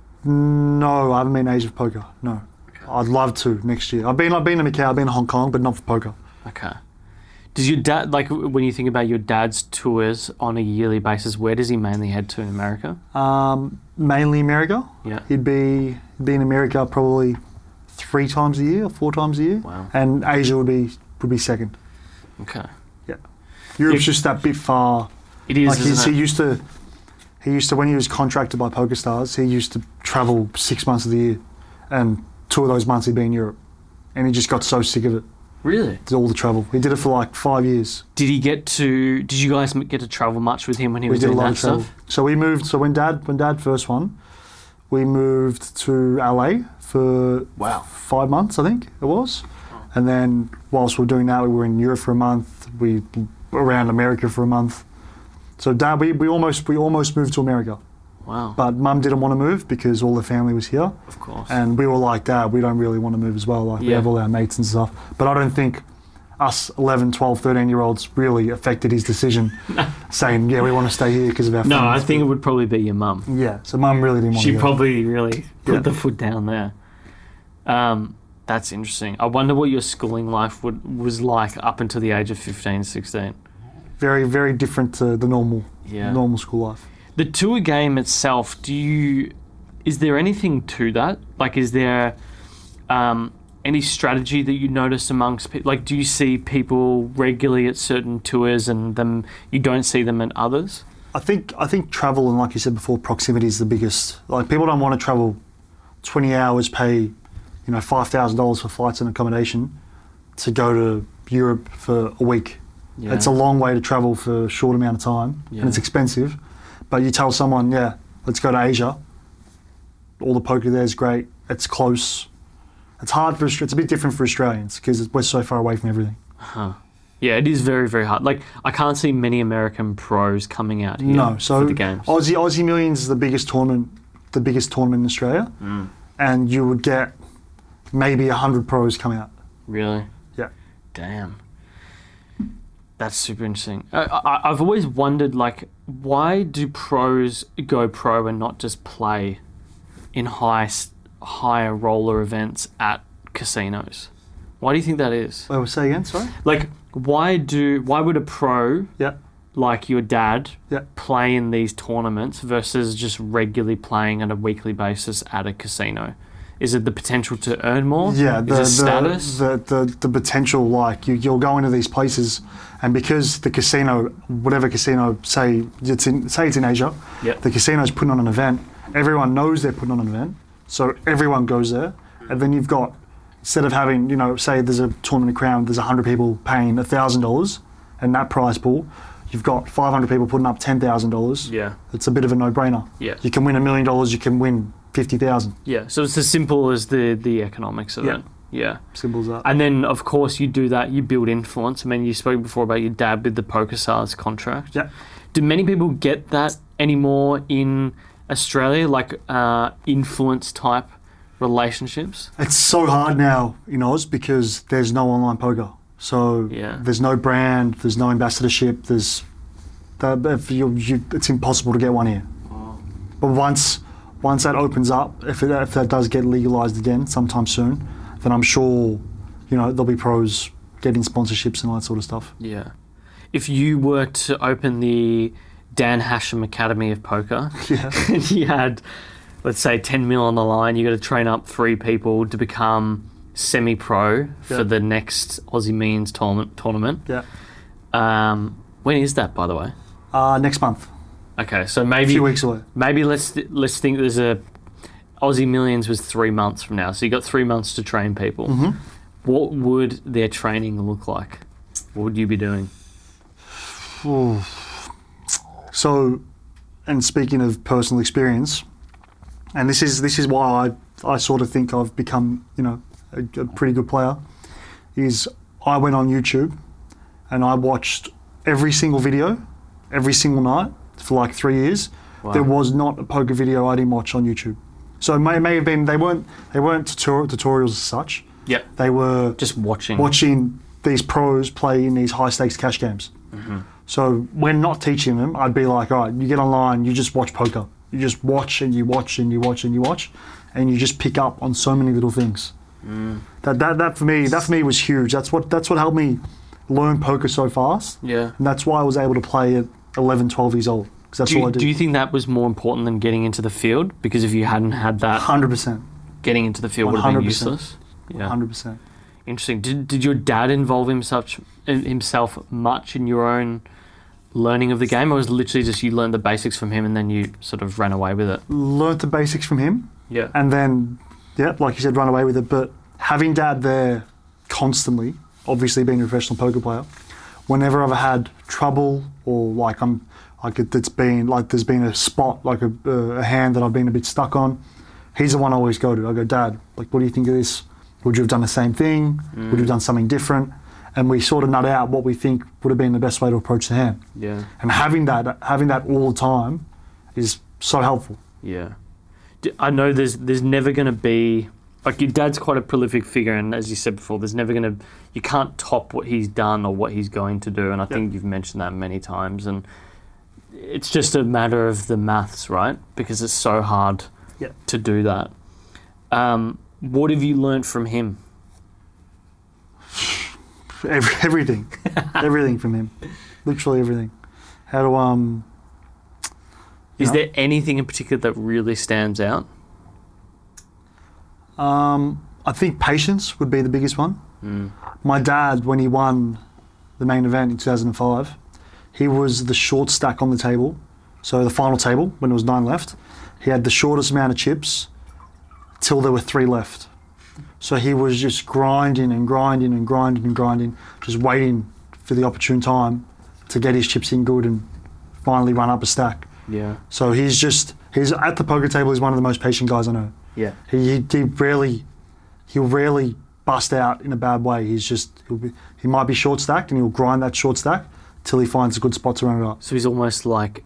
No, I haven't been to Asia for poker. No, I'd love to next year. I've been I've been to Macau, I've been to Hong Kong, but not for poker. Okay. Does your dad, like when you think about your dad's tours on a yearly basis, where does he mainly head to in America? Um, mainly America. Yeah. He'd be be in America probably three times a year or four times a year. Wow. And Asia would be would be second. Okay. Europe's Yeah. just that bit far. It is, Like he's, isn't he it? used to, he used to when he was contracted by PokerStars, he used to travel six months of the year, and two of those months he'd be in Europe, and he just got so sick of it, Really? did all the travel. He did it for like five years. Did he get to, did you guys get to travel much with him when he We was did a doing lot that of travel. stuff? So we moved. So when dad when dad first won, we moved to L A for Wow. five months, I think it was, and then whilst we were doing that, we were in Europe for a month. We around America for a month. So dad, we, we almost we almost moved to America. Wow. But mum didn't want to move because all the family was here. Of course. And we were like, Dad, we don't really want to move as well. Like, we Yeah. have all our mates and stuff. But I don't think us eleven, twelve, thirteen year olds really affected his decision saying, yeah, we want to stay here because of our no, I friends. think it would probably be your mum. Yeah, so mum really didn't want She to go. probably really put Yeah. the foot down there. Um, that's interesting. I wonder what your schooling life would, was like up until the age of fifteen, sixteen. Very, very different to the normal, Yeah. normal school life. The tour game itself, do you, is there anything to that? Like, is there um, any strategy that you notice amongst people? Like, do you see people regularly at certain tours and them you don't see them at others? I think I think travel, and like you said before, proximity is the biggest. Like, people don't want to travel twenty hours, pay, you know, five thousand dollars for flights and accommodation to go to Europe for a week. Yeah. It's a long way to travel for a short amount of time, Yeah. and it's expensive. But you tell someone, yeah, let's go to Asia. All the poker there is great. It's close. It's hard for Austra- it's a bit different for Australians because we're so far away from everything. Huh. Yeah, it is very, very hard. Like, I can't see many American pros coming out here No, so for the games. Aussie Aussie Millions is the biggest tournament, the biggest tournament in Australia, Mm. and you would get maybe a hundred pros come out. Really? Yeah. Damn. That's super interesting. I, I, I've always wondered, like, why do pros go pro and not just play in high, s- higher roller events at casinos? Why do you think that is? Wait, say again, sorry. Like, why do why would a pro Yeah. like your dad Yeah. play in these tournaments versus just regularly playing on a weekly basis at a casino? Is it the potential to earn more? Yeah, the, Is it status? the, the, the, the potential, like, you, you'll go into these places, and because the casino, whatever casino, say it's in, say it's in Asia, Yep. the casino's putting on an event, everyone knows they're putting on an event, so everyone goes there, and then you've got, instead of having, you know, say there's a tournament of Crown, there's one hundred people paying one thousand dollars, and that prize pool, you've got five hundred people putting up ten thousand dollars. Yeah. It's a bit of a no-brainer. Yeah. You can win a million dollars, you can win fifty thousand. Yeah, so it's as simple as the, the economics of Yeah. it. Yeah. Simple as that. And then, of course, you do that, you build influence. I mean, you spoke before about your dad with the PokerStars contract. Yeah. Do many people get that anymore in Australia, like uh, influence type relationships? It's so hard now in Oz because there's no online poker. So Yeah. there's no brand, there's no ambassadorship, there's that if you, you, it's impossible to get one here. But once once that opens up, if it, if that does get legalized again sometime soon, then I'm sure, you know, there'll be pros getting sponsorships and all that sort of stuff. Yeah. If you were to open the Dan Hashem Academy of Poker, Yeah. and you had, let's say, ten mil on the line, you got to train up three people to become semi-pro for Yeah. the next Aussie Millions tournament. tournament. Yeah. Um, when is that, by the way? Uh, next month, Okay, so a maybe few weeks away. maybe let's let's think there's a Aussie Millions was three months from now, so you got three months to train people. Mm-hmm. What would their training look like? What would you be doing? Ooh. So, and speaking of personal experience, and this is this is why I, I sort of think I've become, you know, a, a pretty good player, is I went on YouTube and I watched every single video, every single night for like three years. Wow. There was not a poker video I didn't watch on YouTube. So it may, may have been, they weren't they weren't tutor- tutorials as such. Yep. They were Just watching. watching these pros play in these high stakes cash games. Mm-hmm. So when not teaching them, I'd be like, all right, you get online, you just watch poker. You just watch and you watch and you watch and you watch, and you just pick up on so many little things. Mm. That that that for me, that for me was huge. That's what that's what helped me learn poker so fast, Yeah. and that's why I was able to play at eleven, twelve years old. Because that's Do all I you, did. do you think that was more important than getting into the field? Because if you hadn't had that, one hundred percent. getting into the field would have been one hundred percent. useless. one Yeah. hundred percent. Interesting. Did did your dad involve himself himself much in your own learning of the game, or was it literally just you learned the basics from him and then you sort of ran away with it? Learned the basics from him, Yeah. and then, yeah, like you said, run away with it. But having dad there constantly, obviously being a professional poker player, whenever I've had trouble or like I'm like it, it's been like there's been a spot like a, a hand that I've been a bit stuck on, he's the one I always go to. I go, Dad, like, what do you think of this? Would you have done the same thing? Mm. Would you have done something different? And we sort of nut out what we think would have been the best way to approach the hand. Yeah. And having that, having that all the time, is so helpful. Yeah. D- I know there's there's never going to be, like, your dad's quite a prolific figure, and as you said before, there's never going to, you can't top what he's done or what he's going to do, and I Yep. think you've mentioned that many times, and it's just a matter of the maths, right? Because it's so hard Yep. to do that. Um, what have you learnt from him? Every, everything, everything from him, literally everything. How to um. Is Yeah. there anything in particular that really stands out? Um, I think patience would be the biggest one. Mm. My dad, when he won the main event in two thousand five, he was the short stack on the table. So the final table, when there was nine left, he had the shortest amount of chips till there were three left. So he was just grinding and grinding and grinding and grinding, just waiting for the opportune time to get his chips in good and finally run up a stack. Yeah. So he's just, he's at the poker table, he's one of the most patient guys I know. Yeah. He, he, he rarely, he'll rarely bust out in a bad way. He's just, he'll be, he might be short stacked and he'll grind that short stack till he finds a good spot to run it up. So he's almost like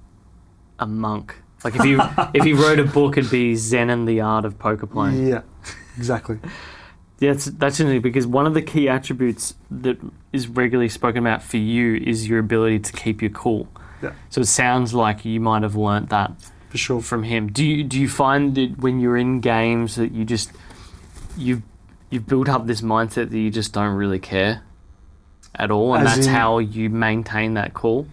a monk. Like if he if he wrote a book, it'd be Zen and the Art of Poker Playing. Yeah, exactly. Yeah, that's, that's interesting because one of the key attributes that is regularly spoken about for you is your ability to keep your cool. Yeah. So it sounds like you might have learnt that For sure. from him. Do you do you find that when you're in games that you just you you've built up this mindset that you just don't really care at all, and As that's in- how you maintain that cool?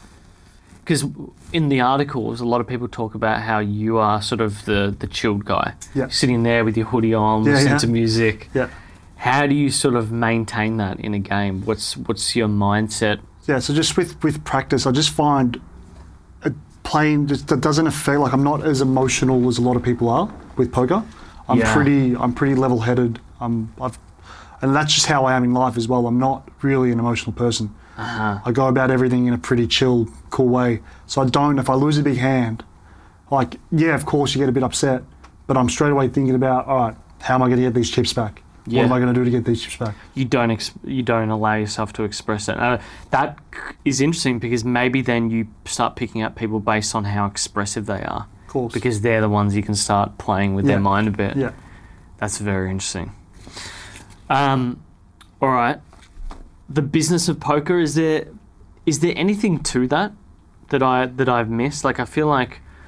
Because in the articles, a lot of people talk about how you are sort of the, the chilled guy. Yeah. Sitting there with your hoodie on, Yeah, listening yeah. to music. Yeah. How do you sort of maintain that in a game? What's what's your mindset? Yeah, so just with, with practice, I just find uh, playing just that doesn't affect, like I'm not as emotional as a lot of people are with poker. I'm Yeah. pretty I'm pretty level-headed. I'm I've and that's just how I am in life as well. I'm not really an emotional person. Uh-huh. I go about everything in a pretty chill, cool way. So I don't, if I lose a big hand, like, yeah, of course you get a bit upset, but I'm straight away thinking about, all right, how am I going to get these chips back? Yeah. What am I going to do to get these chips back? You don't ex- you don't allow yourself to express it. Uh, that is interesting because maybe then you start picking up people based on how expressive they are, Of course. because they're the ones you can start playing with Yeah. their mind a bit. Yeah. That's very interesting. Um, all right. The business of poker, is there is there anything to that that I that I've missed? Like I feel like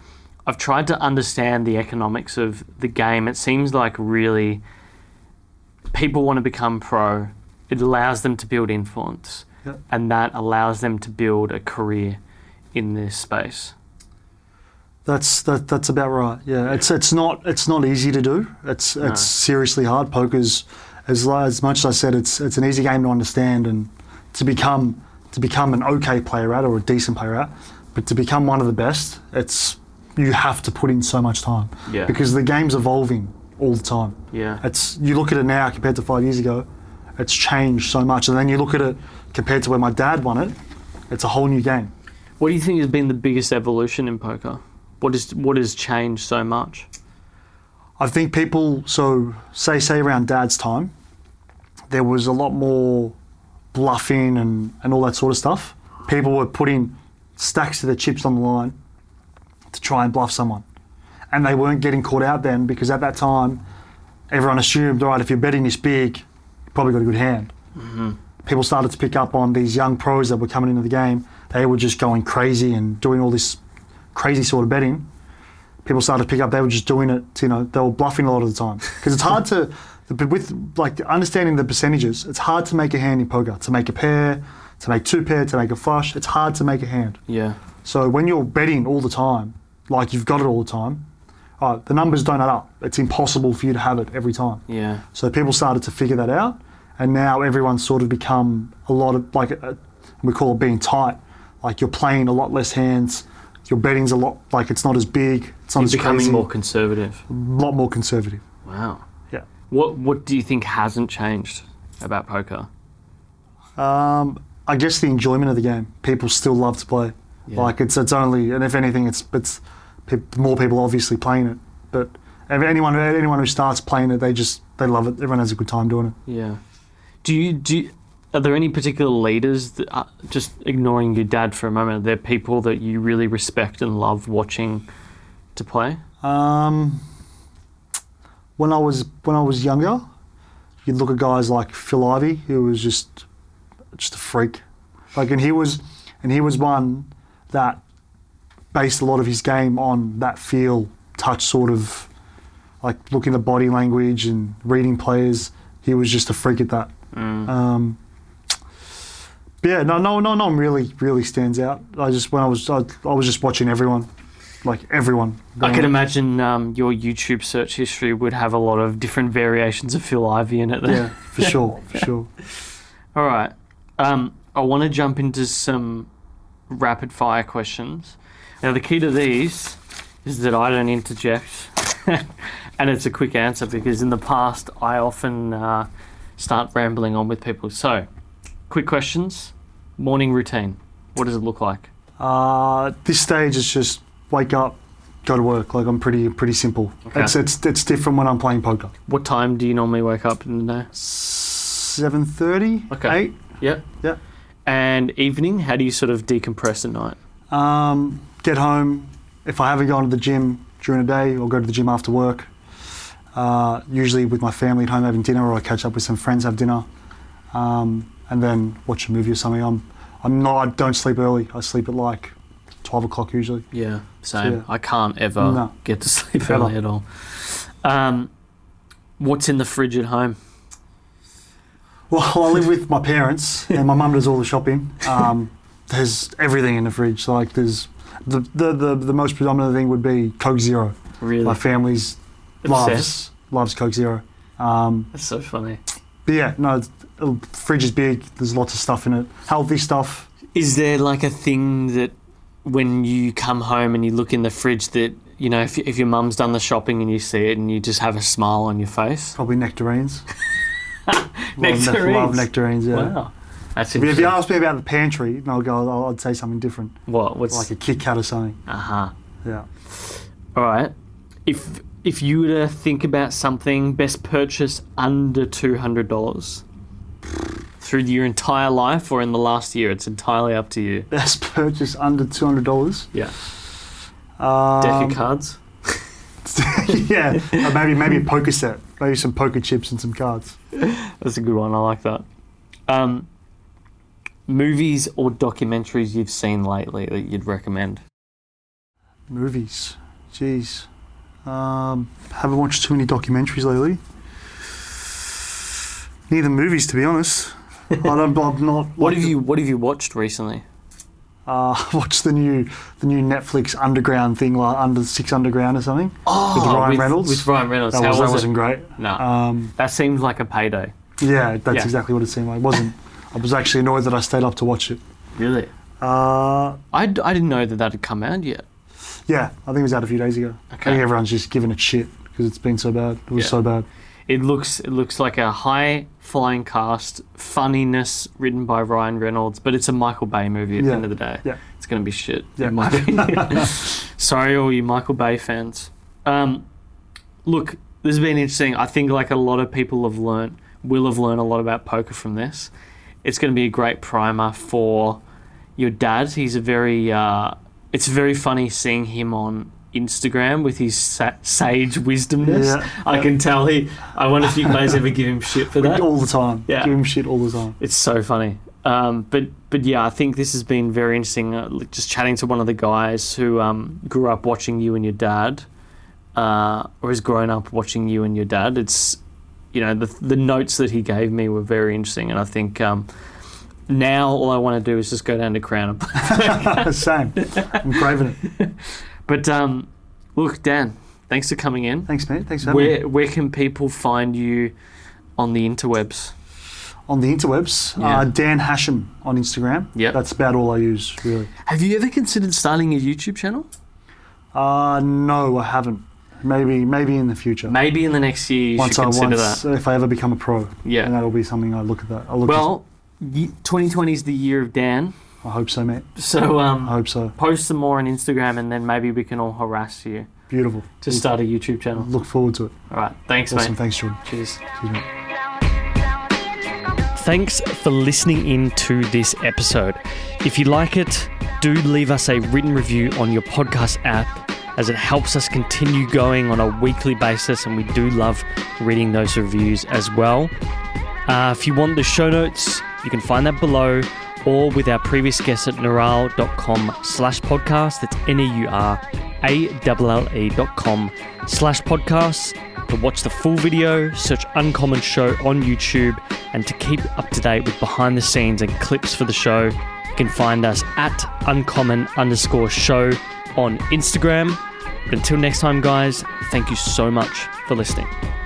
I've tried to understand the economics of the game. It seems like really people want to become pro. It allows them to build influence, Yep. and that allows them to build a career in this space. That's that, that's about right. Yeah, it's it's not it's not easy to do. It's No. it's seriously hard. Poker's as as much as I said, it's it's an easy game to understand and to become to become an okay player at or a decent player at, but to become one of the best, it's you have to put in so much time. Yeah. Because the game's evolving all the time. Yeah. It's you look at it now compared to five years ago, it's changed so much, and then you look at it compared to when my dad won it, it's a whole new game. What do you think has been the biggest evolution in poker? What is what has changed so much? I think people, so say say around Dad's time, there was a lot more bluffing and, and all that sort of stuff. People were putting stacks of their chips on the line to try and bluff someone. And they weren't getting caught out then because at that time, everyone assumed, all right, if you're betting this big, you probably got a good hand. Mm-hmm. People started to pick up on these young pros that were coming into the game. They were just going crazy and doing all this crazy sort of betting. People started to pick up, they were just doing it, you know, they were bluffing a lot of the time. Because it's hard to, with like understanding the percentages, it's hard to make a hand in poker. To make a pair, to make two pair, to make a flush, it's hard to make a hand. Yeah. So when you're betting all the time, like you've got it all the time, uh, the numbers don't add up. It's impossible for you to have it every time. Yeah. So people started to figure that out, and now everyone's sort of become a lot of, like, a, we call it being tight. Like you're playing a lot less hands, your betting's a lot, like it's not as big, it's not You're as becoming crazy, more conservative. a lot more conservative. Wow. Yeah. What What do you think hasn't changed about poker? Um, I guess the enjoyment of the game. People still love to play. Yeah. Like it's it's only, and if anything, it's it's pe- more people obviously playing it. But if anyone anyone who starts playing it, they just they love it. Everyone has a good time doing it. Yeah. Do you do? You, are there any particular leaders that are, just ignoring your dad for a moment? Are there people that you really respect and love watching to play? Um, when I was when I was younger, you'd look at guys like Phil Ivey, who was just just a freak. Like, and he was and he was one that based a lot of his game on that feel, touch sort of, like looking at body language and reading players. He was just a freak at that. Mm. Um, but yeah, no, no, no, no one really, really stands out. I just when I was, I, I was just watching everyone, like everyone. I going can on. imagine um, your YouTube search history would have a lot of different variations of Phil Ivey in it. There. Yeah, for sure, for sure. All right. Um, I want to jump into some rapid fire questions. Now, the key to these is that I don't interject, and it's a quick answer because in the past I often uh, start rambling on with people. So, quick questions. Morning routine. What does it look like? Uh, at this stage, it's just wake up, go to work. Like I'm pretty, pretty simple. Okay. It's it's it's different when I'm playing poker. What time do you normally wake up in the day? Seven thirty, Okay. eight. Yep. Yeah. And evening, how do you sort of decompress at night? Um, get home. If I haven't gone to the gym during the day, I'll go to the gym after work. Uh, usually with my family at home having dinner, or I catch up with some friends, have dinner, um, and then watch a movie or something. I'm, I'm not. I don't sleep early. I sleep at like twelve o'clock usually. Yeah, same. Yeah. I can't ever No. get to sleep Ever. early at all. Um, what's in the fridge at home? Well, I live with my parents, and my mum does all the shopping. Um, there's everything in the fridge. Like there's the the, the the most predominant thing would be Coke Zero. Really? My family's loves Obsessed? loves Coke Zero. Um, That's so funny. but yeah, no, it's- the fridge is big. There's lots of stuff in it. Healthy stuff. Is there like a thing that when you come home and you look in the fridge that, you know, if, if your mum's done the shopping and you see it and you just have a smile on your face? Probably nectarines. Nectarines? Love, love nectarines. Yeah. Wow. That's But if interesting. you ask me about the pantry, no, I'll go. I'll, I'd say something different, What? What's... like a Kit Kat or something. Uh-huh. Yeah. All right. If if you were to think about something, best purchase under two hundred dollars through your entire life or in the last year, it's entirely up to you. Best purchase under two hundred dollars. Yeah. Um, Deck of cards? yeah, or maybe maybe a poker set, maybe some poker chips and some cards. That's a good one. I like that. Um, movies or documentaries you've seen lately that you'd recommend? Movies. Jeez. Um, haven't watched too many documentaries lately. Neither movies, to be honest. I don't. I'm not. What like have the- you What have you watched recently? Uh, watched the new the new Netflix Underground thing, like Under Six Underground or something. Oh, with Ryan Reynolds. With Ryan Reynolds. That, How was, was that it? wasn't great. No, Um, that seemed like a payday. yeah, that's Yeah. exactly what it seemed like. It wasn't. I was actually annoyed that I stayed up to watch it. Really? Uh, I, d- I didn't know that that had come out yet. yeah, I think it was out a few days ago. I Okay. think everyone's just giving it shit because it's been so bad. It was Yeah. so bad. It looks it looks like a high flying cast, funniness written by Ryan Reynolds, but it's a Michael Bay movie at the Yeah. end of the day. Yeah. It's going to be shit. Yeah. In my opinion. Sorry, all you Michael Bay fans. Um, look, this has been interesting. I think like a lot of people have learned, will have learned a lot about poker from this. It's going to be a great primer for your dad. He's a very, uh, it's very funny seeing him on Instagram with his sa- sage wisdomness. Yeah. I can tell he. I wonder if you guys ever give him shit for that. All the time. Yeah. Give him shit all the time. It's so funny. Um, but but yeah, I think this has been very interesting. Uh, like just chatting to one of the guys who um, grew up watching you and your dad, uh, or has grown up watching you and your dad. It's you know the the notes that he gave me were very interesting, and I think um, now all I want to do is just go down to Crown and play. Same. I'm craving it. But um, look, Dan, thanks for coming in. Thanks, mate. Thanks for having me. Where where can people find you on the interwebs? On the interwebs, Yeah. uh, Dan Hashem on Instagram. Yep. That's about all I use, really. Have you ever considered starting a YouTube channel? Uh, no, I haven't. Maybe maybe in the future. Maybe in the next year you once should I consider once, that. if I ever become a pro, Yeah. and that'll be something I look at that. I'll look Well, y- twenty twenty is the year of Dan, at, I hope so, mate. so I um, hope so. post some more on Instagram, and then maybe we can all harass you Beautiful. to start a YouTube channel. Look forward to it. All right, thanks, Awesome. mate. Thanks, Jordan. Cheers. Cheers, mate. Thanks for listening in to this episode. If you like it, do leave us a written review on your podcast app, as it helps us continue going on a weekly basis, and we do love reading those reviews as well. Uh, if you want the show notes, you can find that below, or with our previous guests at neural.com slash podcast. That's N-E-U-R-A-L-L-E dot com slash podcasts. To watch the full video, search Uncommon Show on YouTube, and to keep up to date with behind the scenes and clips for the show, you can find us at uncommon underscore show on Instagram. But until next time, guys, thank you so much for listening.